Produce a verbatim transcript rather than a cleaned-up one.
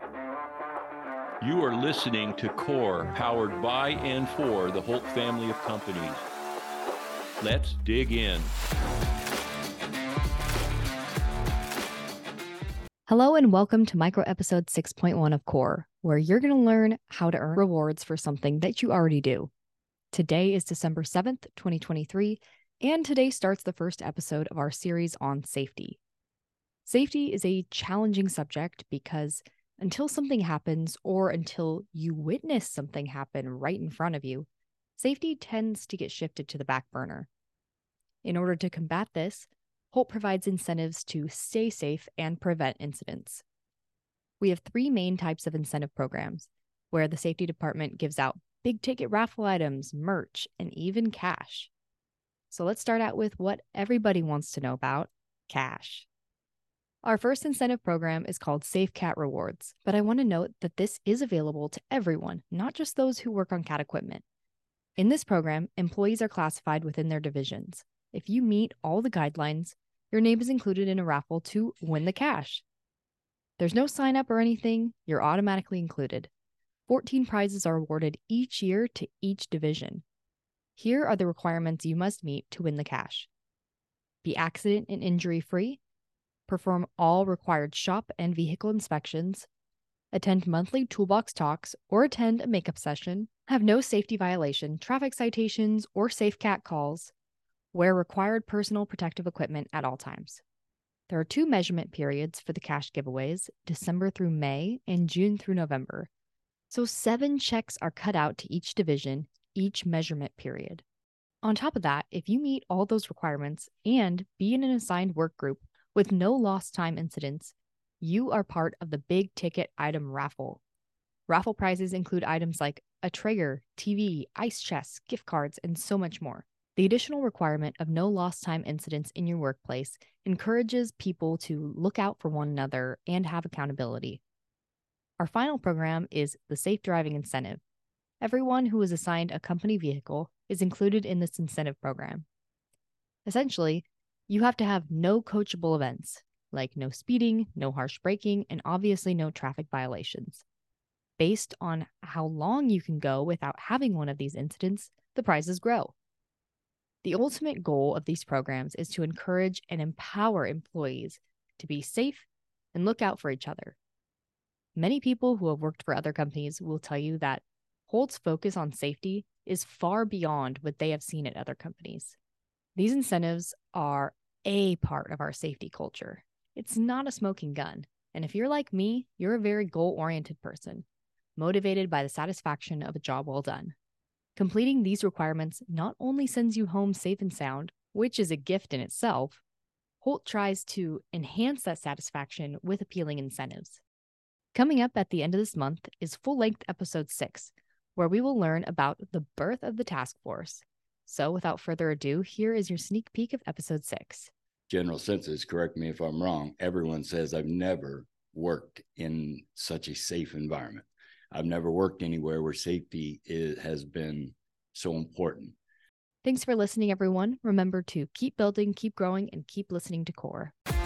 You are listening to Core, powered by and for the Holt family of companies. Let's dig in. Hello and welcome to micro episode six point one of Core, where you're going to learn how to earn rewards for something that you already do. Today is December seventh, twenty twenty-three, and today starts the first episode of our series on safety. Safety is a challenging subject because until something happens or until you witness something happen right in front of you, safety tends to get shifted to the back burner. In order to combat this, Holt provides incentives to stay safe and prevent incidents. We have three main types of incentive programs, where the safety department gives out big-ticket raffle items, merch, and even cash. So let's start out with what everybody wants to know about, cash. Our first incentive program is called SafeCat Rewards, but I want to note that this is available to everyone, not just those who work on cat equipment. In this program, employees are classified within their divisions. If you meet all the guidelines, your name is included in a raffle to win the cash. There's no sign up or anything, you're automatically included. fourteen prizes are awarded each year to each division. Here are the requirements you must meet to win the cash. Be accident and injury free. Perform all required shop and vehicle inspections, attend monthly toolbox talks or attend a makeup session, have no safety violation, traffic citations, or SafeCat calls, wear required personal protective equipment at all times. There are two measurement periods for the cash giveaways, December through May and June through November. So seven checks are cut out to each division, each measurement period. On top of that, if you meet all those requirements and be in an assigned work group with no lost time incidents, you are part of the big ticket item raffle. Raffle prizes include items like a Traeger, T V, ice chests, gift cards, and so much more. The additional requirement of no lost time incidents in your workplace encourages people to look out for one another and have accountability. Our final program is the Safe Driving Incentive. Everyone who is assigned a company vehicle is included in this incentive program. Essentially, you have to have no coachable events, like no speeding, no harsh braking, and obviously no traffic violations. Based on how long you can go without having one of these incidents, the prizes grow. The ultimate goal of these programs is to encourage and empower employees to be safe and look out for each other. Many people who have worked for other companies will tell you that Holt's focus on safety is far beyond what they have seen at other companies. These incentives are a part of our safety culture. It's not a smoking gun. And if you're like me, you're a very goal-oriented person, motivated by the satisfaction of a job well done. Completing these requirements not only sends you home safe and sound, which is a gift in itself, Holt tries to enhance that satisfaction with appealing incentives. Coming up at the end of this month is full-length episode six, where we will learn about the birth of the task force. So without further ado, here is your sneak peek of episode six. General census, correct me if I'm wrong, everyone says I've never worked in such a safe environment. I've never worked anywhere where safety is, has been so important. Thanks for listening, everyone. Remember to keep building, keep growing, and keep listening to Core.